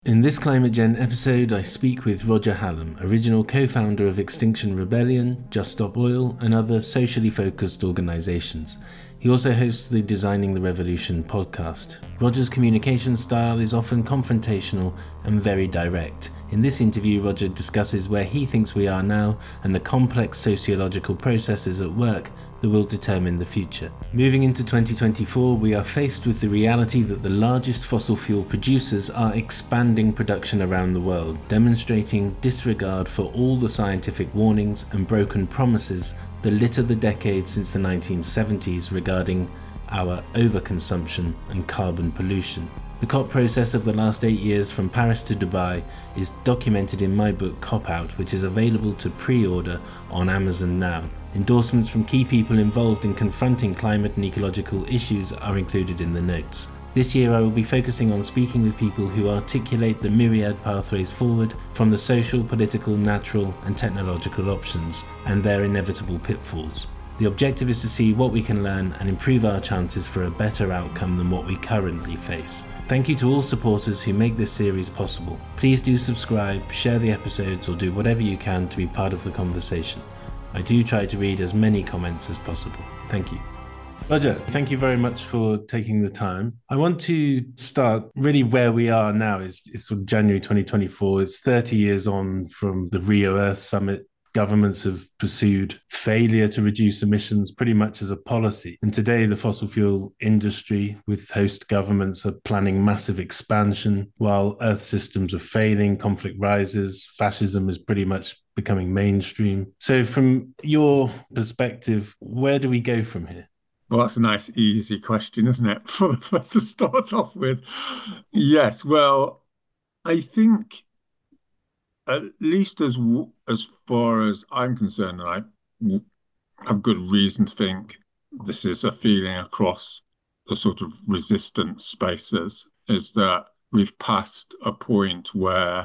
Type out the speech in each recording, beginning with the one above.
In this Climate Gen episode, I speak with Roger Hallam, original co-founder of Extinction Rebellion, Just Stop Oil, and other socially focused organisations. He also hosts the Designing the Revolution podcast. Roger's communication style is often confrontational and very direct. In this interview, Roger discusses where he thinks we are now and the complex sociological processes at work that will determine the future. Moving into 2024, we are faced with the reality that the largest fossil fuel producers are expanding production around the world, demonstrating disregard for all the scientific warnings and broken promises that litter the decades since the 1970s regarding our overconsumption and carbon pollution. The COP process of the last 8 years from Paris to Dubai is documented in my book Cop Out, which is available to pre-order on Amazon now. Endorsements from key people involved in confronting climate and ecological issues are included in the notes. This year I will be focusing on speaking with people who articulate the myriad pathways forward from the social, political, natural and technological options and their inevitable pitfalls. The objective is to see what we can learn and improve our chances for a better outcome than what we currently face. Thank you to all supporters who make this series possible. Please do subscribe, share the episodes or do whatever you can to be part of the conversation. I do try to read as many comments as possible. Thank you. Roger, thank you very much for taking the time. I want to start really where we are now. It's sort of January 2024. It's 30 years on from the Rio Earth Summit. Governments have pursued failure to reduce emissions pretty much as a policy. And today, the fossil fuel industry with host governments are planning massive expansion. While Earth systems are failing, conflict rises, fascism is pretty much becoming mainstream. So from your perspective, where do we go from here? Well, that's a nice, easy question, isn't it, for us to start off with? Yes, well, I think at least as far as I'm concerned, and I have good reason to think this is a feeling across the sort of resistance spaces, is that we've passed a point where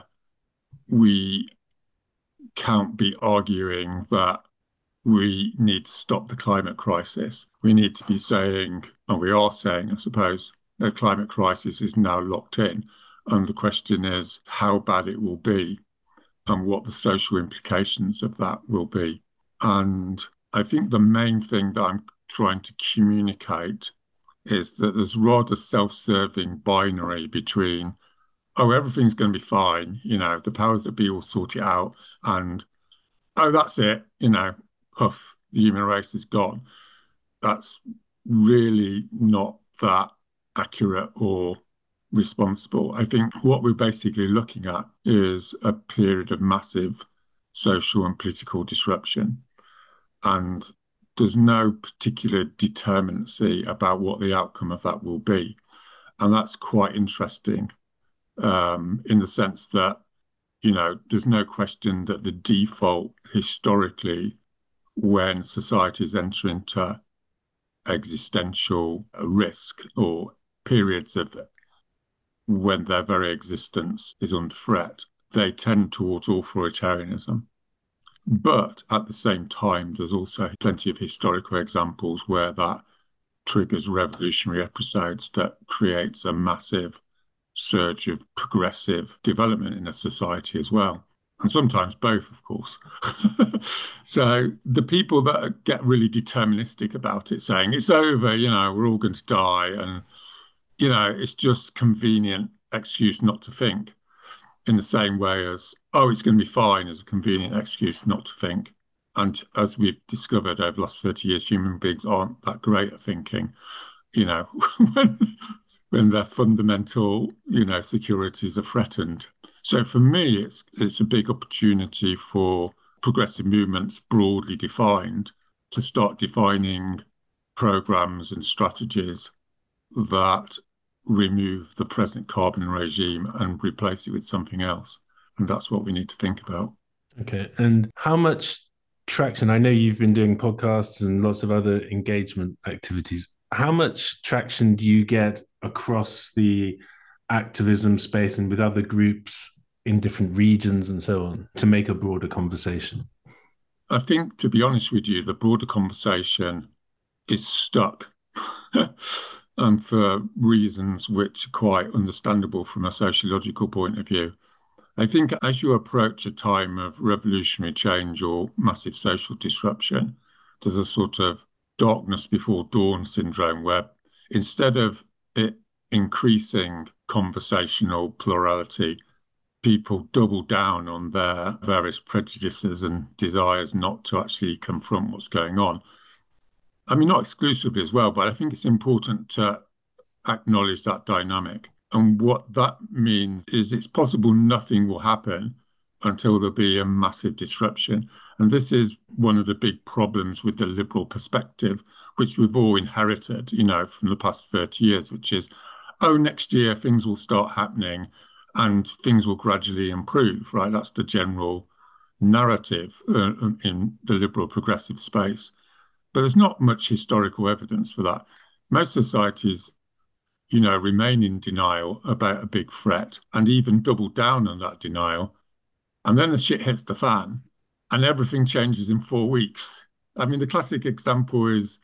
we can't be arguing that we need to stop the climate crisis. We need to be saying, and we are saying, I suppose, the climate crisis is now locked in. And the question is how bad it will be and what the social implications of that will be. And I think the main thing that I'm trying to communicate is that there's rather self-serving binary between, oh, everything's going to be fine, the powers that be will sort it out, and, oh, that's it, puff, the human race is gone. That's really not that accurate or responsible. I think what we're basically looking at is a period of massive social and political disruption. And there's no particular determinacy about what the outcome of that will be. And that's quite interesting in the sense that, there's no question that the default historically when societies enter into existential risk or periods of when their very existence is under threat, they tend towards authoritarianism. But at the same time, there's also plenty of historical examples where that triggers revolutionary episodes that creates a massive surge of progressive development in a society as well. And sometimes both, of course. So the people that get really deterministic about it, saying it's over, we're all going to die, and it's just convenient excuse not to think, in the same way as, oh, it's going to be fine, as a convenient excuse not to think. And as we've discovered over the last 30 years, human beings aren't that great at thinking, when their fundamental, securities are threatened. So for me, it's a big opportunity for progressive movements broadly defined to start defining programs and strategies that remove the present carbon regime and replace it with something else. And that's what we need to think about. Okay. And how much traction, I know you've been doing podcasts and lots of other engagement activities. How much traction do you get across the activism space and with other groups in different regions and so on to make a broader conversation? I think, to be honest with you, the broader conversation is stuck. and for reasons which are quite understandable from a sociological point of view. I think as you approach a time of revolutionary change or massive social disruption, there's a sort of darkness before dawn syndrome where instead of it increasing conversational plurality, people double down on their various prejudices and desires not to actually confront what's going on. I mean, not exclusively as well, but I think it's important to acknowledge that dynamic. And what that means is it's possible nothing will happen until there'll be a massive disruption. And this is one of the big problems with the liberal perspective, which we've all inherited, from the past 30 years, which is, oh, next year things will start happening and things will gradually improve, right? That's the general narrative in the liberal progressive space. But there's not much historical evidence for that. Most societies remain in denial about a big threat and even double down on that denial. And then the shit hits the fan and everything changes in 4 weeks. I mean, the classic example is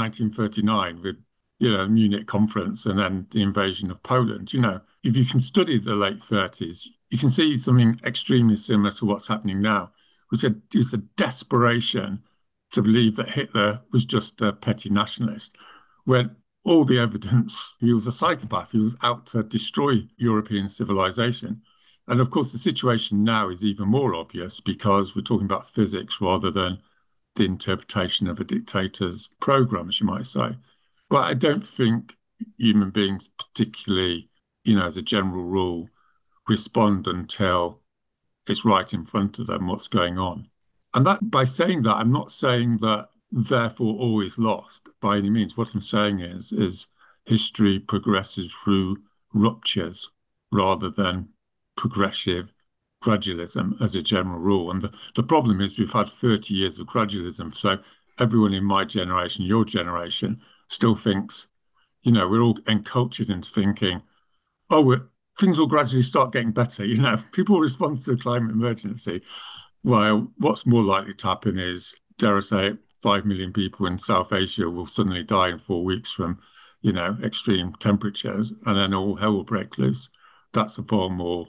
1939 with, the Munich conference and then the invasion of Poland. If you can study the late 30s, you can see something extremely similar to what's happening now, which is a desperation to believe that Hitler was just a petty nationalist, when all the evidence, he was a psychopath. He was out to destroy European civilization. And of course, the situation now is even more obvious because we're talking about physics rather than the interpretation of a dictator's program, as you might say. But I don't think human beings, particularly, as a general rule, respond until it's right in front of them what's going on. And that by saying that, I'm not saying that therefore all is lost by any means. What I'm saying is history progresses through ruptures rather than progressive gradualism as a general rule. And the problem is we've had 30 years of gradualism. So everyone in my generation, your generation, still thinks, we're all encultured into thinking, oh, things will gradually start getting better. People respond to a climate emergency. Well, what's more likely to happen is, dare I say, 5 million people in South Asia will suddenly die in 4 weeks from, extreme temperatures, and then all hell will break loose. That's a far more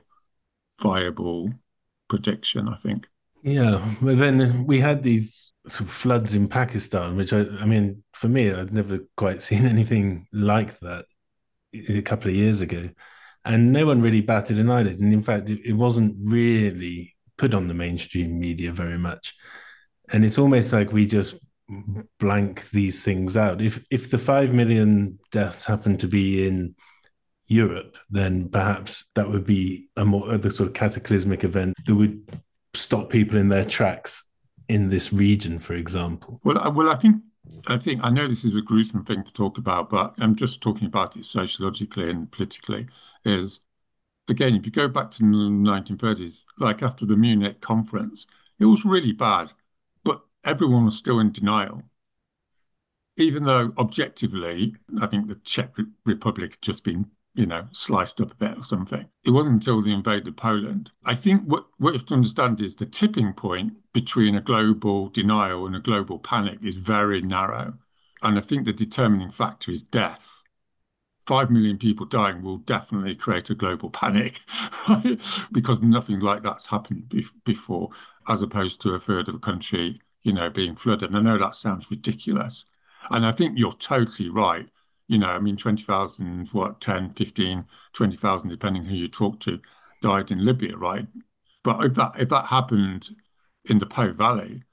viable prediction, I think. Yeah, but then we had these sort of floods in Pakistan, which I mean, for me, I'd never quite seen anything like that a couple of years ago, and no one really batted an eyelid. And in fact, it wasn't really put on the mainstream media very much. And it's almost like we just blank these things out. If the 5 million deaths happen to be in Europe, then perhaps that would be the sort of cataclysmic event that would stop people in their tracks in this region, for example. Well, I think I know this is a gruesome thing to talk about, but I'm just talking about it sociologically and politically. Is again, if you go back to the 1930s, like after the Munich conference, it was really bad, but everyone was still in denial. Even though objectively, I think the Czech Republic had just been, sliced up a bit or something. It wasn't until they invaded Poland. I think what you have to understand is the tipping point between a global denial and a global panic is very narrow. And I think the determining factor is death. 5 million people dying will definitely create a global panic, right? Because nothing like that's happened before, as opposed to a third of a country, being flooded. And I know that sounds ridiculous. And I think you're totally right. I mean, 20,000, 10, 15, 20,000, depending who you talk to, died in Libya, right? But if that happened in the Po Valley,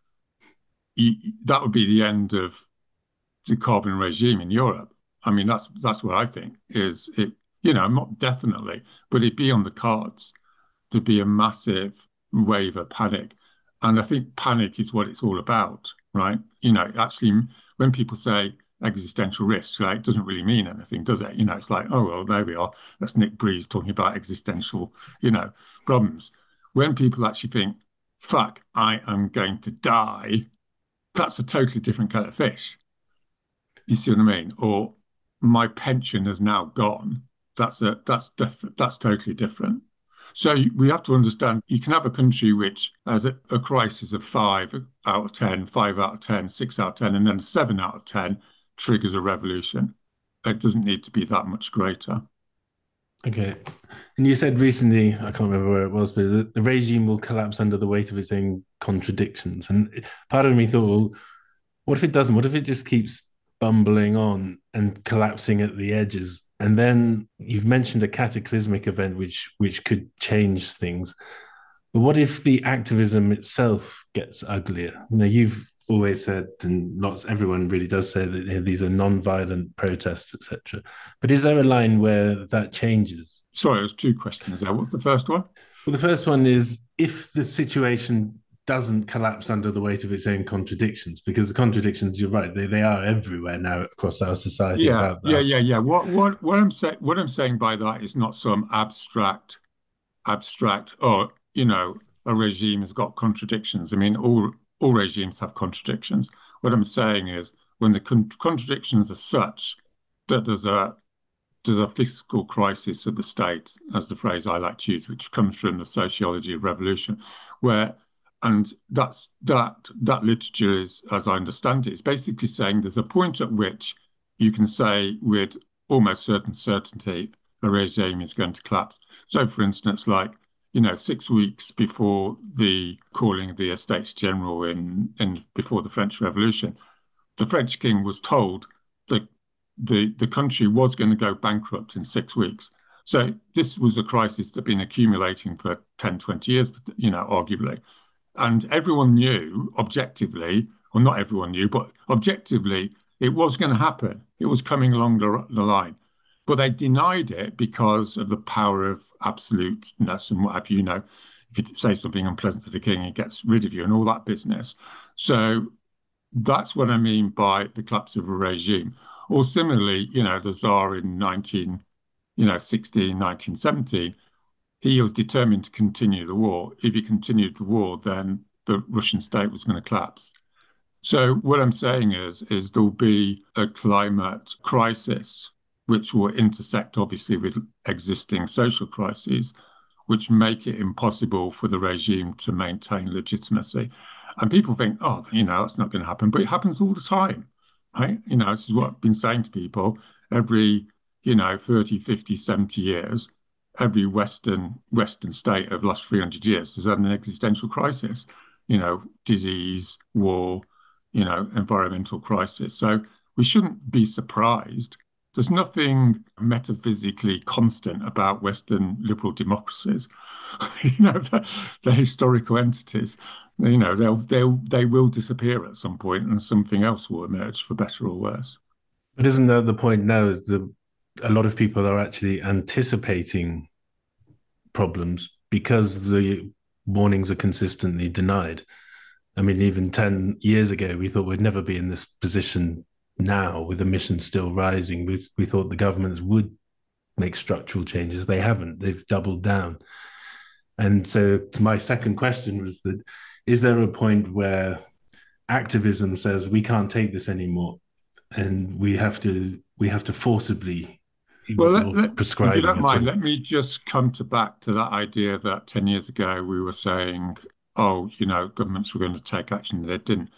that would be the end of the carbon regime in Europe. I mean, that's what I think is it, not definitely, but it'd be on the cards. There'd be a massive wave of panic. And I think panic is what it's all about, right? Actually, when people say existential risk, right, it doesn't really mean anything, does it? It's like, oh, well, there we are. That's Nick Breeze talking about existential, problems. When people actually think, fuck, I am going to die, that's a totally different kind of fish. You see what I mean? Or my pension has now gone. That's totally different. So we have to understand you can have a country which has a crisis of 5 out of 10, 5 out of 10, 6 out of 10, and then 7 out of 10 triggers a revolution. it doesn't need to be that much greater. Okay. And you said recently, I can't remember where it was, but the regime will collapse under the weight of its own contradictions. And part of me thought, well, what if it doesn't? What if it just keeps bumbling on and collapsing at the edges? And then you've mentioned a cataclysmic event which could change things. But what if the activism itself gets uglier? You've always said, and everyone really does say that these are non-violent protests, etc. But is there a line where that changes? Sorry, there's two questions there. What's the first one? Well, the first one is if the situation doesn't collapse under the weight of its own contradictions, because the contradictions, you're right, they are everywhere now across our society Yeah, about yeah, us. yeah, yeah. What I'm saying by that is not some abstract, or a regime has got contradictions. I mean, all regimes have contradictions. What I'm saying is when the contradictions are such that there's a fiscal crisis of the state, as the phrase I like to use, which comes from the sociology of revolution, where and that literature is, as I understand it, is basically saying there's a point at which you can say with almost certain certainty a regime is going to collapse. So, for instance, like 6 weeks before the calling of the Estates General in before the French Revolution, the French king was told that the country was going to go bankrupt in 6 weeks. So this was a crisis that had been accumulating for 10, 20 years, arguably. And everyone knew objectively, or not everyone knew, but objectively, it was going to happen. It was coming along the line. But they denied it because of the power of absoluteness and what have you. If you say something unpleasant to the king, he gets rid of you and all that business. So that's what I mean by the collapse of a regime. Or similarly, the Tsar in 1916, 1917, he was determined to continue the war. If he continued the war, then the Russian state was going to collapse. So what I'm saying is there'll be a climate crisis, which will intersect obviously with existing social crises, which make it impossible for the regime to maintain legitimacy. And people think, oh, that's not going to happen, but it happens all the time, right? This is what I've been saying to people every, 30, 50, 70 years, every Western state of the last 300 years has had an existential crisis, disease, war, environmental crisis. So we shouldn't be surprised. There's nothing metaphysically constant about Western liberal democracies. They're historical entities. They will disappear at some point, and something else will emerge, for better or worse. But isn't that the point now? Is a lot of people are actually anticipating problems because the warnings are consistently denied. I mean, even 10 years ago, we thought we'd never be in this position now with emissions still rising. We thought the governments would make structural changes. They haven't. They've doubled down. And so my second question was that, is there a point where activism says we can't take this anymore and we have to forcibly Well, if you prescribing don't it mind, to. let me just come back to that idea that 10 years ago we were saying, oh, governments were going to take action. They didn't.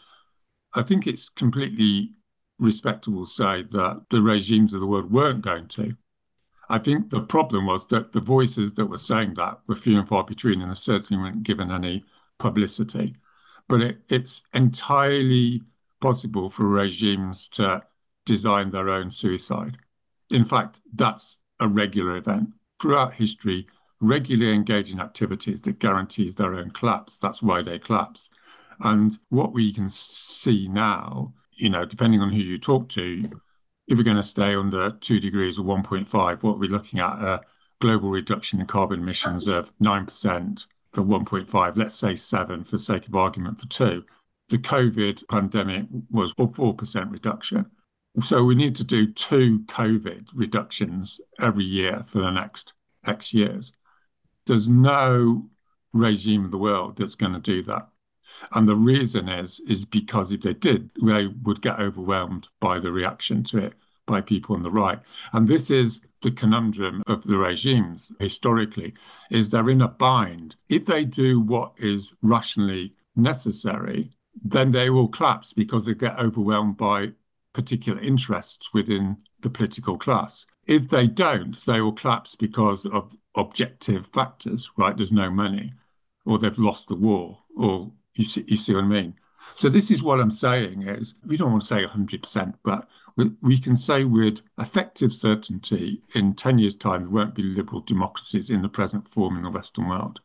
I think it's completely respectable to say that the regimes of the world weren't going to. I think the problem was that the voices that were saying that were few and far between, and they certainly weren't given any publicity. But it's entirely possible for regimes to design their own suicide. In fact, that's a regular event. Throughout history, regularly engage in activities that guarantees their own collapse. That's why they collapse. And what we can see now, depending on who you talk to, if we're going to stay under 2 degrees or 1.5, what we're looking at a global reduction in carbon emissions of 9% for 1.5, let's say 7 for the sake of argument for 2. The COVID pandemic was a 4% reduction. So we need to do 2 COVID reductions every year for the next X years. There's no regime in the world that's going to do that. And the reason is because if they did, they would get overwhelmed by the reaction to it by people on the right. And this is the conundrum of the regimes historically, is they're in a bind. If they do what is rationally necessary, then they will collapse because they get overwhelmed by particular interests within the political class. If they don't, they will collapse because of objective factors, right? There's no money, or they've lost the war, or you see what I mean? So this is what I'm saying is we don't want to say 100%, but we can say with effective certainty in 10 years' time, there won't be liberal democracies in the present form in the Western world.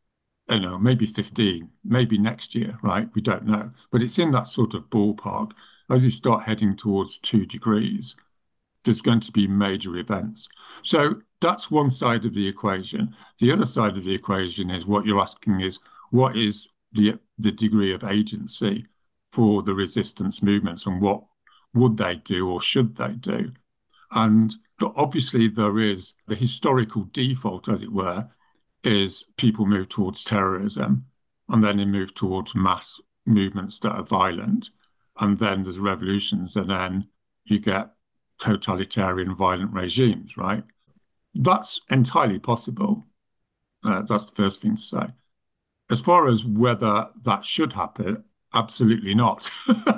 Maybe 15, maybe next year, right? We don't know. But it's in that sort of ballpark. As you start heading towards 2 degrees, there's going to be major events. So that's one side of the equation. The other side of the equation is what you're asking is what is the degree of agency for the resistance movements and what would they do or should they do? And obviously there is the historical default, as it were, is people move towards terrorism and then they move towards mass movements that are violent. And then there's revolutions and then you get totalitarian violent regimes, right? That's entirely possible. That's the first thing to say. As far as whether that should happen, absolutely not,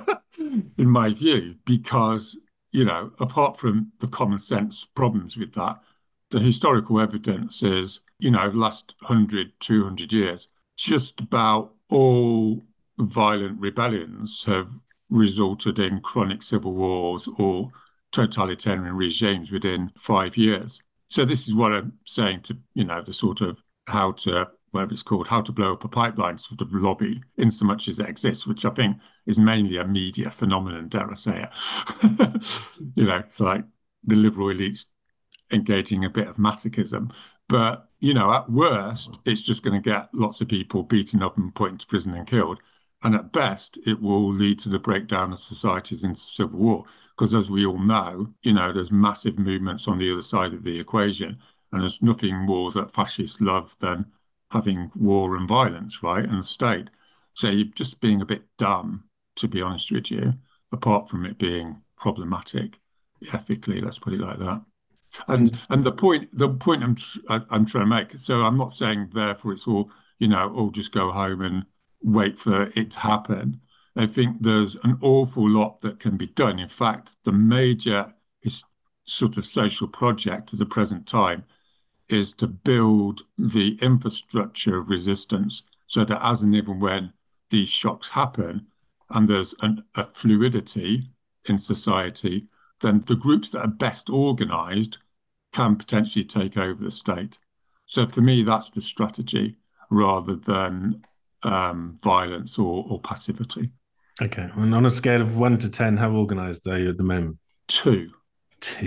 in my view, because, apart from the common sense problems with that, the historical evidence is, the last 100, 200 years, just about all violent rebellions have resulted in chronic civil wars or totalitarian regimes within 5 years. So this is what I'm saying to, the sort of how to, whatever it's called, how to blow up a pipeline sort of lobby in so much as it exists, which I think is mainly a media phenomenon, dare I say it. It's like the liberal elites engaging a bit of masochism. But, at worst, it's just going to get lots of people beaten up and put into prison and killed. And at best, it will lead to the breakdown of societies into civil war. Because as we all know, there's massive movements on the other side of the equation. And there's nothing more that fascists love than having war and violence, right? And the state. So you're just being a bit dumb, to be honest with you, apart from it being problematic ethically, let's put it like that. And the point I'm trying to make. So I'm not saying therefore it's all all just go home and wait for it to happen. I think there's an awful lot that can be done. In fact, the major sort of social project at the present time is to build the infrastructure of resistance so that as and even when these shocks happen and there's a fluidity in society, then the groups that are best organized can potentially take over the state. So for me, that's the strategy rather than violence or passivity. Okay. And on a scale of 1 to 10, how organized are you at the moment? 2. 2.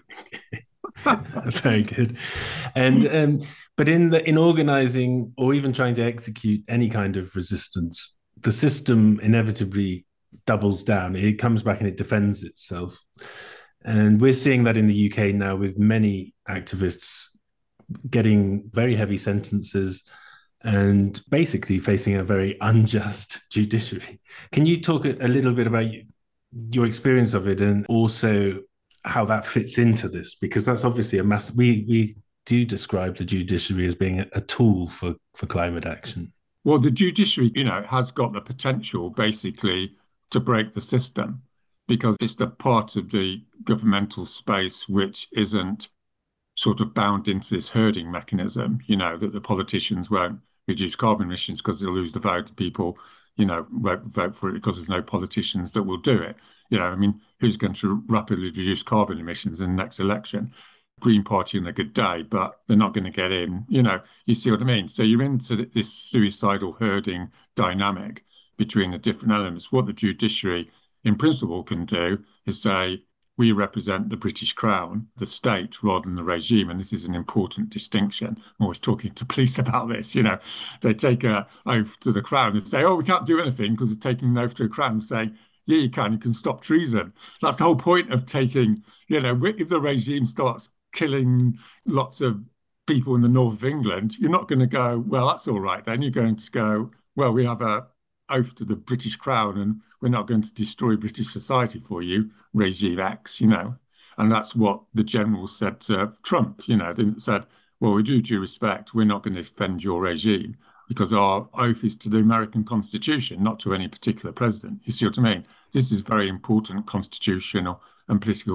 Very good. And but in organizing or even trying to execute any kind of resistance, the system inevitably doubles down. It comes back and it defends itself. And we're seeing that in the UK now with many activists getting very heavy sentences and basically facing a very unjust judiciary. Can you talk a little bit about your experience of it and also how that fits into this? Because that's obviously a massive... We do describe the judiciary as being a tool for climate action. Well, the judiciary, has got the potential basically to break the system because it's the part of the governmental space which isn't sort of bound into this herding mechanism, that the politicians won't reduce carbon emissions because they'll lose the vote. People, won't vote for it because there's no politicians that will do it. Who's going to rapidly reduce carbon emissions in the next election? Green Party on a good day, but they're not going to get in. You see what I mean? So you're into this suicidal herding dynamic between the different elements. What the judiciary, in principle, can do is say, we represent the British Crown, the state, rather than the regime. And this is an important distinction. I'm always talking to police about this. They take an oath to the Crown and say, oh, we can't do anything because it's taking an oath to the Crown, saying, yeah, you can stop treason. That's the whole point of taking, if the regime starts killing lots of people in the north of England, you're not going to go, well, that's all right then. You're going to go, well, we have an oath to the British Crown and we're not going to destroy British society for you, regime X, And that's what the generals said to Trump, they said, well, we do due respect. We're not going to defend your regime because our oath is to the American Constitution, not to any particular president. You see what I mean? This is very important constitutional and political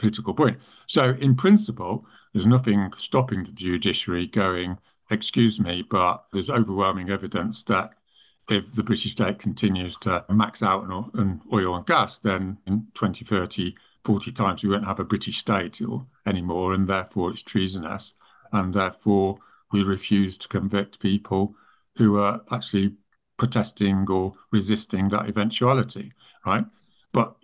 political point. So in principle, there's nothing stopping the judiciary going, excuse me, but there's overwhelming evidence that if the British state continues to max out on oil and gas, then in 20, 30, 40 times we won't have a British state anymore, and therefore it's treasonous, and therefore we refuse to convict people who are actually protesting or resisting that eventuality, right? But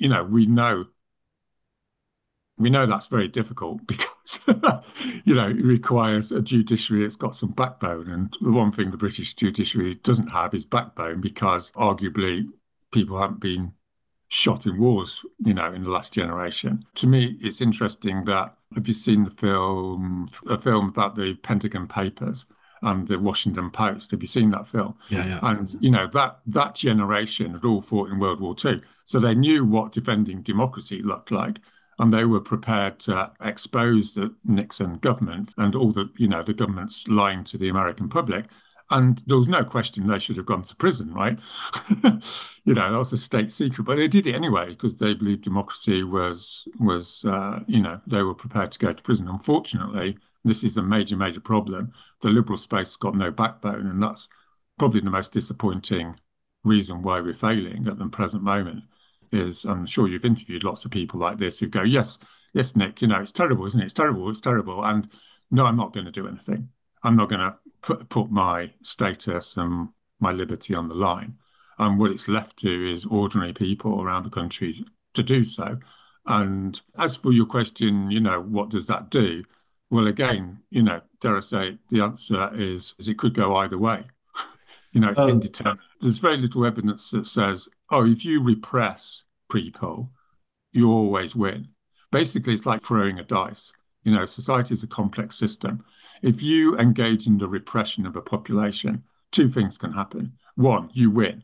we know that's very difficult because it requires a judiciary that's got some backbone. And the one thing the British judiciary doesn't have is backbone because arguably people haven't been shot in wars, in the last generation. To me, it's interesting that have you seen a film about the Pentagon Papers and the Washington Post? Have you seen that film? Yeah, yeah. And that generation had all fought in World War II, so they knew what defending democracy looked like. And they were prepared to expose the Nixon government and all the government's lying to the American public. And there was no question they should have gone to prison, right? That was a state secret, but they did it anyway because they believed democracy was they were prepared to go to prison. Unfortunately, this is a major, major problem. The liberal space has got no backbone, and that's probably the most disappointing reason why we're failing at the present moment. I'm sure you've interviewed lots of people like this who go, yes, Nick, it's terrible, isn't it? It's terrible, it's terrible. And no, I'm not going to do anything. I'm not going to put my status and my liberty on the line. And what it's left to is ordinary people around the country to do so. And as for your question, what does that do? Well, again, dare I say, the answer is it could go either way. It's indeterminate. There's very little evidence that says, oh, if you repress people, you always win. Basically, it's like throwing a dice. Society is a complex system. If you engage in the repression of a population, two things can happen. One, you win.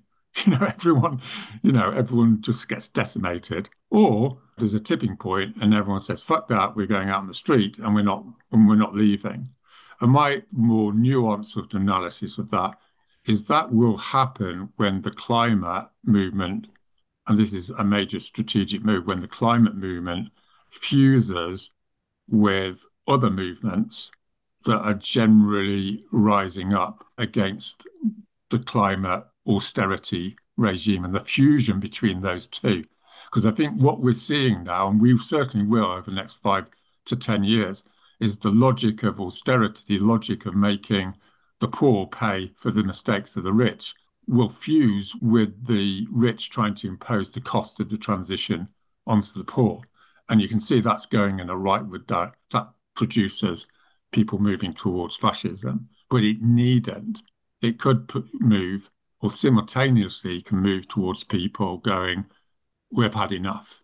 Everyone just gets decimated. Or there's a tipping point and everyone says, fuck that, we're going out on the street and we're not leaving. And my more nuanced analysis of that is that will happen when the climate movement, and this is a major strategic move, when the climate movement fuses with other movements that are generally rising up against the climate austerity regime and the fusion between those two. Because I think what we're seeing now, and we certainly will over the next 5 to 10 years, is the logic of austerity, the logic of making the poor pay for the mistakes of the rich, will fuse with the rich trying to impose the cost of the transition onto the poor. And you can see that's going in a rightward direction. That produces people moving towards fascism, but it needn't. It could move, or simultaneously can move towards people going, we've had enough,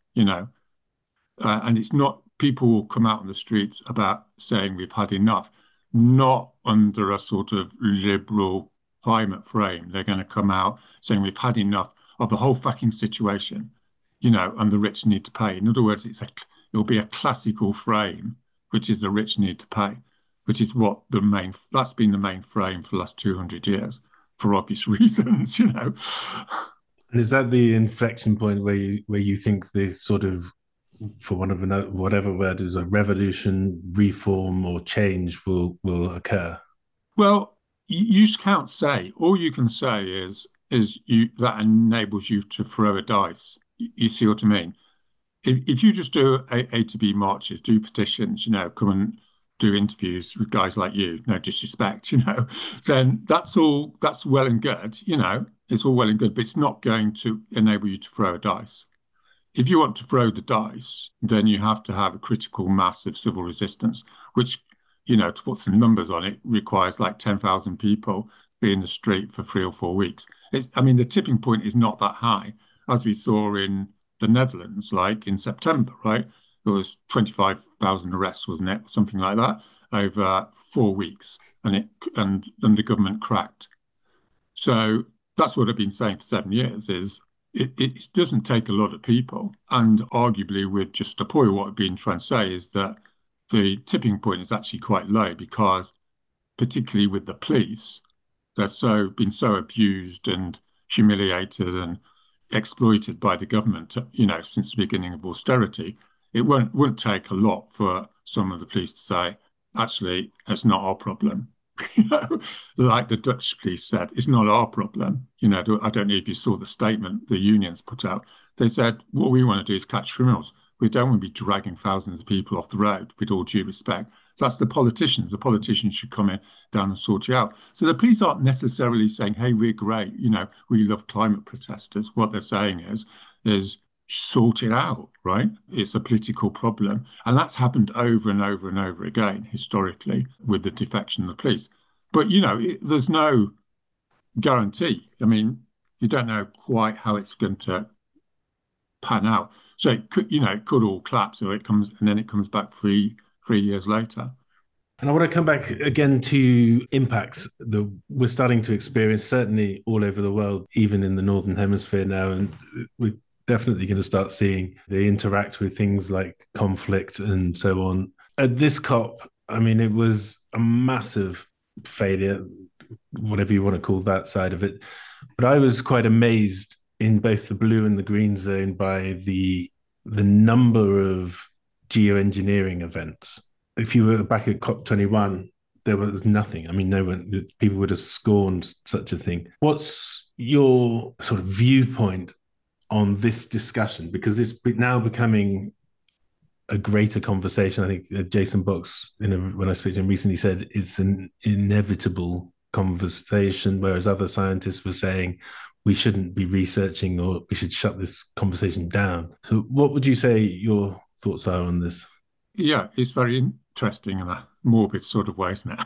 and it's not, people will come out on the streets about saying we've had enough, not under a sort of liberal climate frame. They're going to come out saying we've had enough of the whole fucking situation, and the rich need to pay. In other words, it'll be a classical frame, which is the rich need to pay, which is that's been the main frame for the last 200 years for obvious reasons, And is that the inflection point where you think this sort of, for one of another, whatever word is, a revolution, reform, or change will occur? Well, you can't say. All you can say is that enables you to throw a dice. You see what I mean? If you just do A to B marches, do petitions, come and do interviews with guys like you, no disrespect, then that's well and good, it's all well and good, but it's not going to enable you to throw a dice. If you want to throw the dice, then you have to have a critical mass of civil resistance, which, to put some numbers on it, requires like 10,000 people be in the street for 3 or 4 weeks. The tipping point is not that high, as we saw in the Netherlands, like in September, right? There was 25,000 arrests, wasn't it? Something like that over 4 weeks. And then the government cracked. So that's what I've been saying for 7 years is it doesn't take a lot of people. And arguably with Just Oil, what I've been trying to say is that the tipping point is actually quite low because particularly with the police, they've been so abused and humiliated and exploited by the government, since the beginning of austerity. it wouldn't take a lot for some of the police to say, actually, it's not our problem. You know, like the Dutch police said, it's not our problem. You know, I don't know if you saw the statement the unions put out. They said, what we want to do is catch criminals. We don't want to be dragging thousands of people off the road, with all due respect. That's the politicians. The politicians should come in down and sort you out. So the police aren't necessarily saying, hey, we're great, you know, we love climate protesters. What they're saying is sort it out, right? It's a political problem. And that's happened over and over and over again historically with the defection of the police. But, you know, there's no guarantee. I mean, you don't know quite how it's going to pan out. So it could, you know, it could all collapse or it comes and then it comes back three years later. And I want to come back again to impacts that we're starting to experience, certainly all over the world, even in the Northern Hemisphere now. And we're definitely going to start seeing they interact with things like conflict and so on. At this COP, I mean, it was a massive failure, whatever you want to call that side of it. But I was quite amazed in both the blue and the green zone by the number of geoengineering events. If you were back at COP21, there was nothing. I mean, no one, people would have scorned such a thing. What's your sort of viewpoint on this discussion? Because it's now becoming a greater conversation. I think Jason Box, when I spoke to him recently, said it's an inevitable conversation, whereas other scientists were saying we shouldn't be researching or we should shut this conversation down. So what would you say your thoughts are on this? Yeah, it's very interesting in a morbid sort of way, isn't it?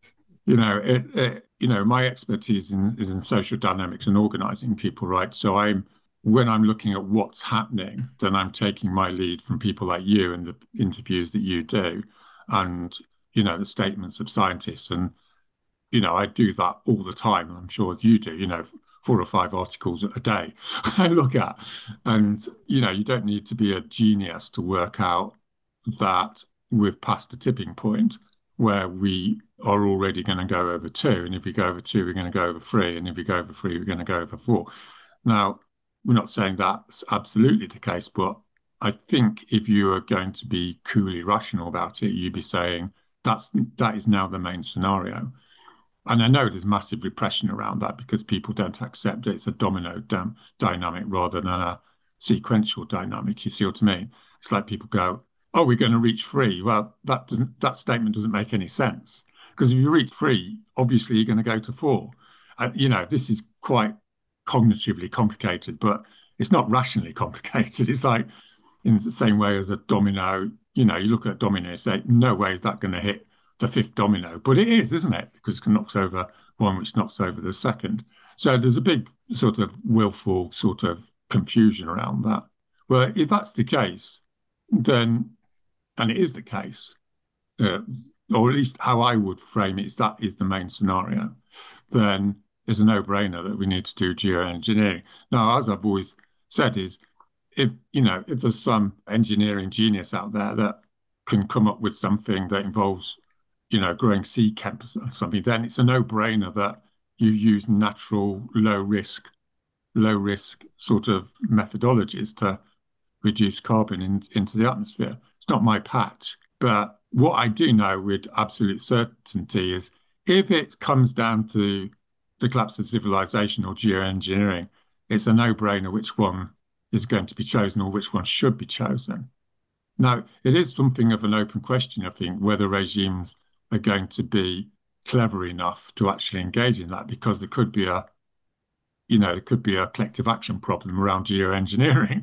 You know, my expertise is in social dynamics and organizing people, right? So when I'm looking at what's happening, then I'm taking my lead from people like you and the interviews that you do, and you know, the statements of scientists, and you know, I do that all the time. I'm sure as you do. You know, 4 or 5 articles a day I look at, and you know, you don't need to be a genius to work out that we've passed the tipping point where we are already going to go over 2. And if we go over 2, we're going to go over 3. And if we go over 3, we're going to go over 4. Now, we're not saying that's absolutely the case, but I think if you are going to be coolly rational about it, you'd be saying that is now the main scenario. And I know there's massive repression around that because people don't accept it. It's a domino dynamic rather than a sequential dynamic. You see what I mean? It's like people go, oh, we're going to reach 3. Well, that statement doesn't make any sense because if you reach 3, obviously you're going to go to 4. You know, this is quite cognitively complicated, but it's not rationally complicated. It's like in the same way as a domino. You know, you look at a domino and say, no way is that going to hit the 5th domino, but it is, isn't it? Because it knocks over one, which knocks over the second. So there's a big sort of willful sort of confusion around that. Well, if that's the case, then and it is the case, or at least how I would frame it is that is the main scenario, then it's a no-brainer that we need to do geoengineering. Now, as I've always said, is if there's some engineering genius out there that can come up with something that involves, growing sea campus or something, then it's a no-brainer that you use natural, low risk sort of methodologies to reduce carbon into the atmosphere. It's not my patch, but what I do know with absolute certainty is if it comes down to the collapse of civilization or geoengineering, it's a no-brainer which one is going to be chosen or which one should be chosen. Now, it is something of an open question, I think, whether regimes are going to be clever enough to actually engage in that, because there could be a collective action problem around geoengineering.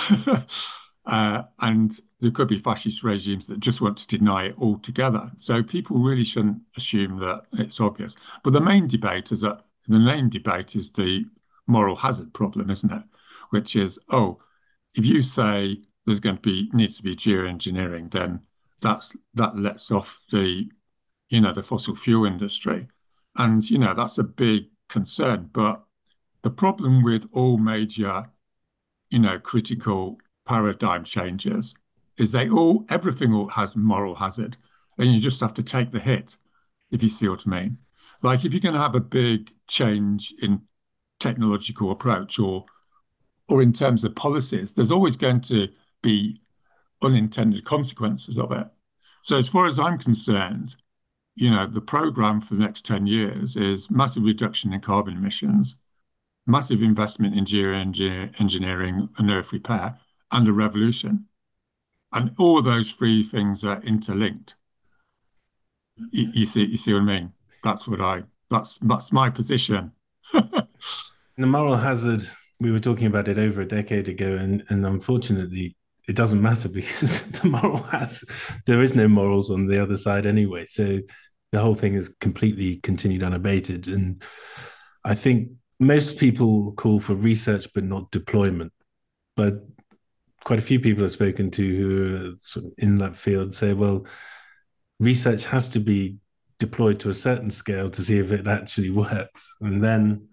And there could be fascist regimes that just want to deny it altogether. So people really shouldn't assume that it's obvious. But the main debate is the moral hazard problem, isn't it? Which is, if you say needs to be geoengineering, then that lets off the fossil fuel industry. And, that's a big concern. But the problem with all major, critical paradigm changes is everything all has moral hazard, and you just have to take the hit, if you see what I mean. Like if you're going to have a big change in technological approach or in terms of policies, there's always going to be unintended consequences of it. So as far as I'm concerned, the program for the next 10 years is massive reduction in carbon emissions, massive investment in geoengineering and earth repair, and a revolution. And all those three things are interlinked. You see what I mean? That's my position. The moral hazard, we were talking about it over a decade ago, and unfortunately, it doesn't matter because there is no morals on the other side anyway. So the whole thing is completely continued unabated. And I think most people call for research but not deployment. But quite a few people I've spoken to who are sort of in that field say, well, research has to be deployed to a certain scale to see if it actually works. And then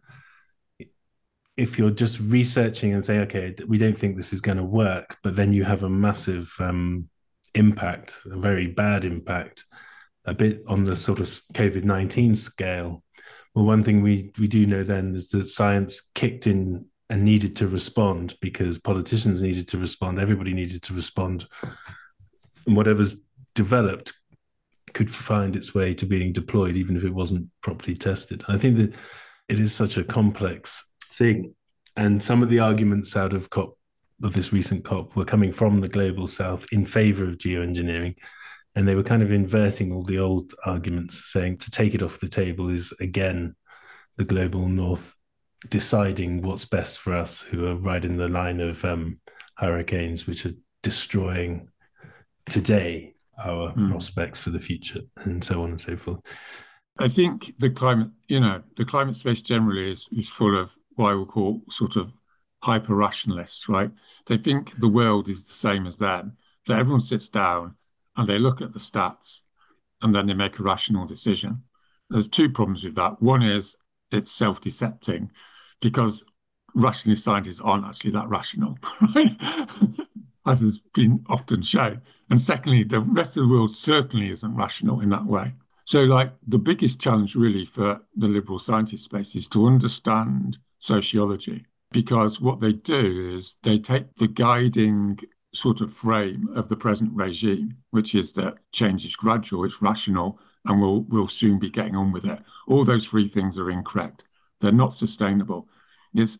if you're just researching and say, okay, we don't think this is going to work, but then you have a massive impact, a very bad impact, a bit on the sort of COVID-19 scale. Well, one thing we do know then is that science kicked in and needed to respond because politicians needed to respond, everybody needed to respond, and whatever's developed could find its way to being deployed, even if it wasn't properly tested. I think that it is such a complex thing. And some of the arguments out of this recent COP were coming from the global south in favor of geoengineering. And they were kind of inverting all the old arguments, saying to take it off the table is, again, the global north deciding what's best for us, who are right in the line of hurricanes, which are destroying today our prospects for the future, and so on and so forth. I think the climate space generally is full of what I would call sort of hyper rationalists, right? They think the world is the same as them, that everyone sits down and they look at the stats and then they make a rational decision. There's two problems with that. One is it's self-decepting because rationalist scientists aren't actually that rational, right? As has been often shown. And secondly, the rest of the world certainly isn't rational in that way. So, like, the biggest challenge really for the liberal scientist space is to understand sociology, because what they do is they take the guiding sort of frame of the present regime, which is that change is gradual, it's rational, and we'll soon be getting on with it. All those three things are incorrect. They're not sustainable. It's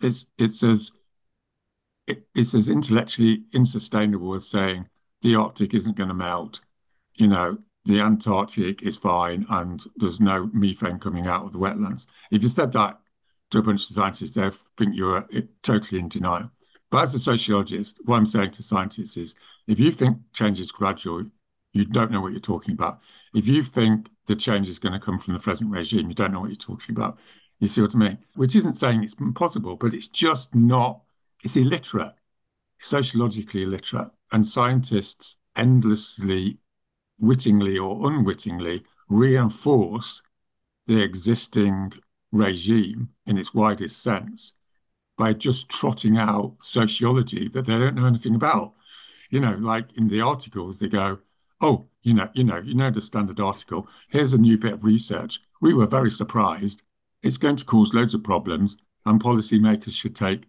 as intellectually insustainable as saying the Arctic isn't going to melt, the Antarctic is fine and there's no methane coming out of the wetlands. If you said that to a bunch of scientists, they think you're totally in denial. But as a sociologist, what I'm saying to scientists is, if you think change is gradual, you don't know what you're talking about. If you think the change is going to come from the present regime, you don't know what you're talking about. You see what I mean? Which isn't saying it's impossible, but it's just not, it's illiterate, sociologically illiterate. And scientists endlessly, wittingly or unwittingly, reinforce the existing regime in its widest sense by just trotting out sociology that they don't know anything about. Like in the articles, they go, oh, the standard article, here's a new bit of research. We were very surprised. It's going to cause loads of problems and policymakers should take,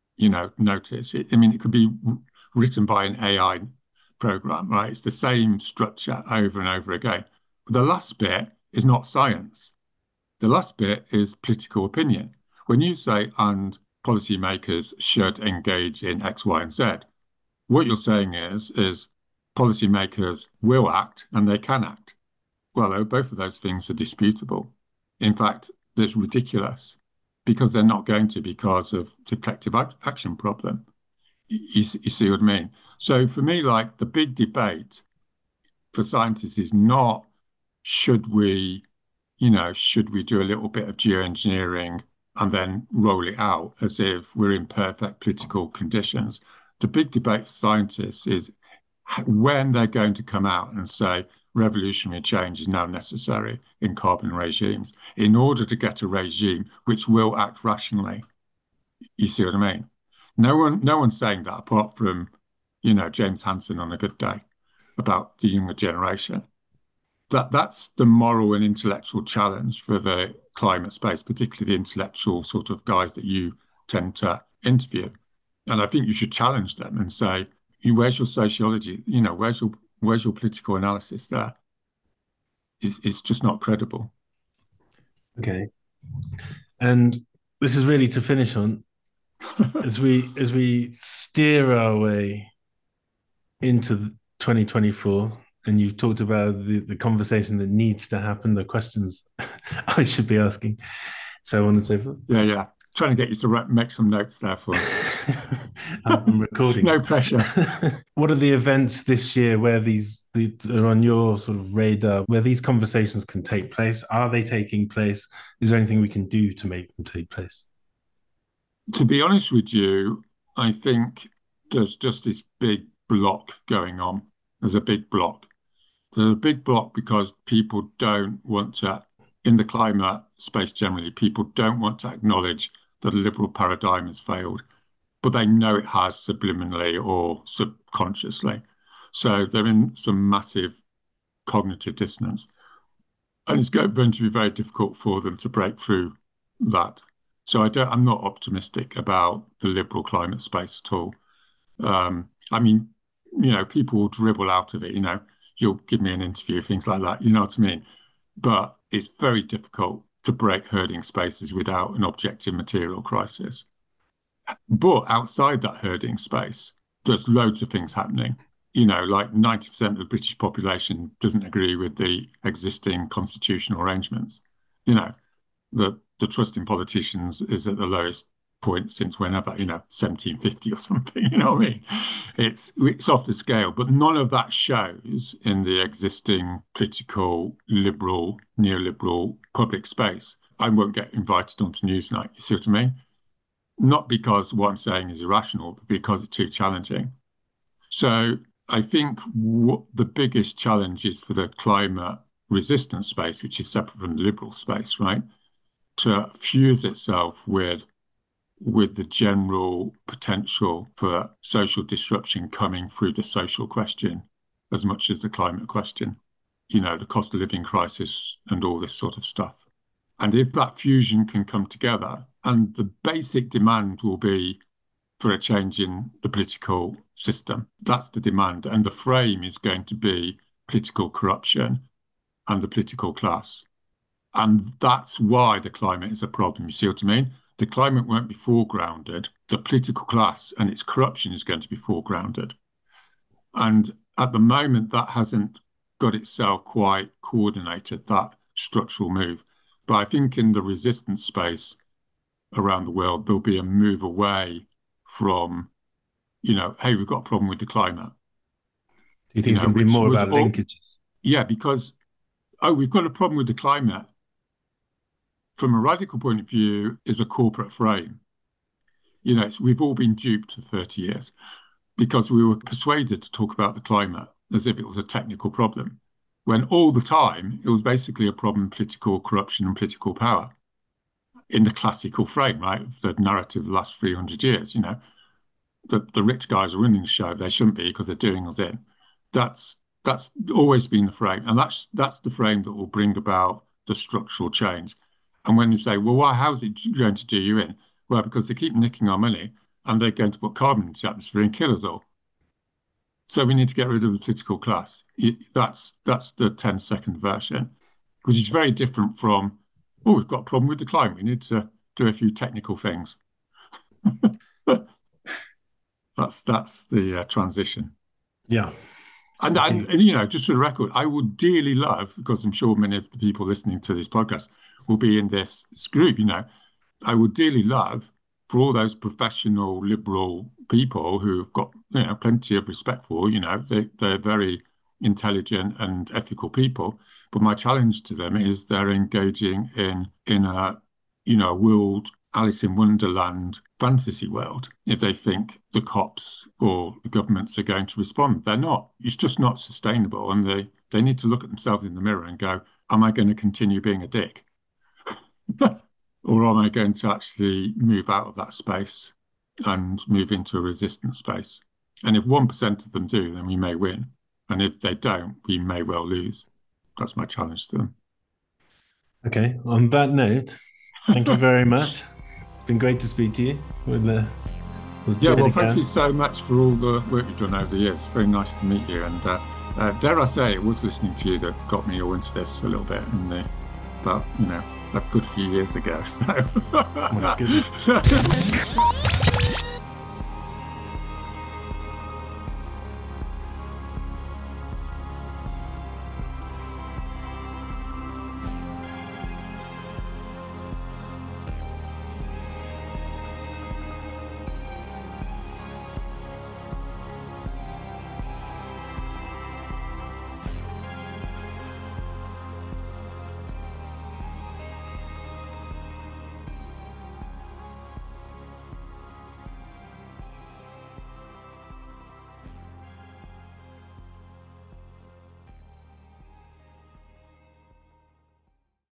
notice. It could be written by an AI program, right? It's the same structure over and over again. But the last bit is not science. The last bit is political opinion. When you say, and policymakers should engage in X, Y, and Z, what you're saying is policymakers will act and they can act. Well, both of those things are disputable. In fact, that's ridiculous because they're not going to because of the collective action problem. You see what I mean? So for me, like, the big debate for scientists is not should we do a little bit of geoengineering and then roll it out as if we're in perfect political conditions. The big debate for scientists is when they're going to come out and say revolutionary change is now necessary in carbon regimes in order to get a regime which will act rationally. You see what I mean? No one's saying that apart from, James Hansen on A Good Day about the younger generation. That's the moral and intellectual challenge for the climate space, particularly the intellectual sort of guys that you tend to interview. And I think you should challenge them and say, where's your sociology? Where's your political analysis there? It's just not credible. Okay. And this is really to finish on as we steer our way into 2024, and you've talked about the conversation that needs to happen, the questions I should be asking, so on and so forth. Yeah, yeah. Trying to get you to make some notes there for I'm recording. No pressure. What are the events this year where these are on your sort of radar, where these conversations can take place? Are they taking place? Is there anything we can do to make them take place? To be honest with you, I think there's just this big block going on. There's a big block. There's a big block because people don't want to, in the climate space generally, people don't want to acknowledge that a liberal paradigm has failed, but they know it has subliminally or subconsciously. So they're in some massive cognitive dissonance. And it's going to be very difficult for them to break through that. So I'm not optimistic about the liberal climate space at all. I mean, people will dribble out of it, you'll give me an interview, things like that, you know what I mean? But it's very difficult to break herding spaces without an objective material crisis. But outside that herding space, there's loads of things happening. Like 90% of the British population doesn't agree with the existing constitutional arrangements. The trust in politicians is at the lowest point since whenever, 1750 or something, you know what I mean? It's off the scale, but none of that shows in the existing political, liberal, neoliberal public space. I won't get invited onto Newsnight, you see what I mean? Not because what I'm saying is irrational, but because it's too challenging. So I think what the biggest challenge is for the climate resistance space, which is separate from the liberal space, right? To fuse itself with the general potential for social disruption coming through the social question as much as the climate question, the cost of living crisis and all this sort of stuff. And if that fusion can come together, and the basic demand will be for a change in the political system, that's the demand. And the frame is going to be political corruption and the political class. And that's why the climate is a problem. You see what I mean? The climate won't be foregrounded. The political class and its corruption is going to be foregrounded. And at the moment, that hasn't got itself quite coordinated, that structural move. But I think in the resistance space around the world, there'll be a move away from, hey, we've got a problem with the climate. Do you think it's going to be more about linkages? Yeah, because, we've got a problem with the climate. From a radical point of view, is a corporate frame. We've all been duped for 30 years because we were persuaded to talk about the climate as if it was a technical problem, when all the time it was basically a problem of political corruption and political power in the classical frame, right? The narrative of the last 300 years, the rich guys are running the show. They shouldn't be because they're doing us in. That's always been the frame. And that's the frame that will bring about the structural change. And when you say, well, how's it going to do you in? Well, because they keep nicking our money and they're going to put carbon into the atmosphere and kill us all. So we need to get rid of the political class. That's the 10-second version, which is very different from, we've got a problem with the climate. We need to do a few technical things. That's the transition. Yeah. And just for the record, I would dearly love, because I'm sure many of the people listening to this podcast will be in this group, I would dearly love for all those professional liberal people who've got, plenty of respect for, they're very intelligent and ethical people. But my challenge to them is they're engaging in a, world, Alice in Wonderland fantasy world. If they think the cops or the governments are going to respond, they're not. It's just not sustainable. And they need to look at themselves in the mirror and go, am I going to continue being a dick? Or am I going to actually move out of that space and move into a resistance space? And if 1% of them do, then we may win. And if they don't, we may well lose. That's my challenge to them. Okay. On that note, thank you very much. It's been great to speak to you. Yeah, well, thank you so much for all the work you've done over the years. It's very nice to meet you. And dare I say, it was listening to you that got me all into this a little bit. But, you know, a good few years ago. So. Oh my goodness.